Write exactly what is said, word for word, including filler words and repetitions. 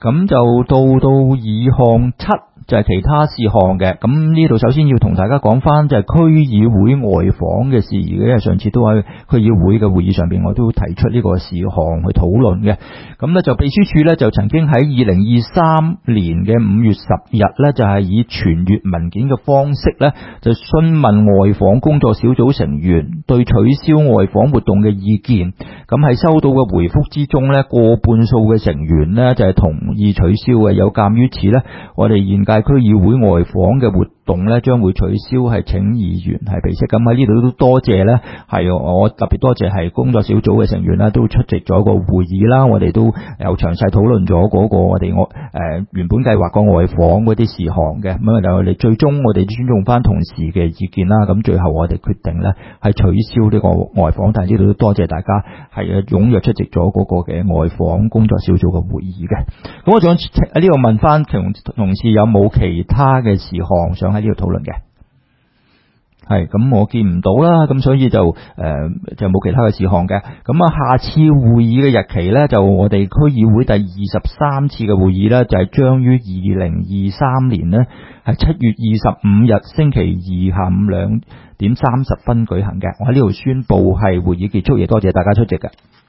咁就到到議項七就係其他事項嘅。咁呢度首先要同大家講翻就係區議會外訪嘅事宜嘅，因為上次都喺區議會嘅會議上邊我都提出呢個事項去討論嘅。咁咧就秘書處咧就曾經喺二零二三年嘅五月十日咧就係以傳閱文件嘅方式咧就詢問外訪工作小組成員對取消外訪活動嘅意見。咁喺收到嘅回覆之中咧，過半數嘅成員咧就係同意取消嘅。有鑑於此咧，我哋現屆區議會外訪嘅活動咧將會取消，係請議員係備悉。咁喺呢度都多謝咧，係我特別多謝係工作小組嘅成員啦，都出席咗個會議啦，我哋都有詳細討論咗嗰個我哋我誒原本計劃個外訪嗰啲事項嘅。咁啊，我哋最終我哋尊重翻同事嘅意見啦。咁最後我哋決定咧係取消呢個外訪，但係呢度都多謝大家係啊踴躍出席咗嗰個嘅外訪工作小組嘅會議嘅。咁我想喺呢度問翻同同事有冇其他嘅事項想喺呢度討論嘅？係咁，我見唔到啦，咁所以就誒、呃、就冇其他嘅事項嘅。咁啊，下次會議嘅日期咧，就我哋區議會第二十三次嘅會議咧，就係將於二零二三年呢係七月二十五日星期二下午兩點三十分舉行嘅。我喺呢度宣布係會議結束，亦多謝大家出席嘅。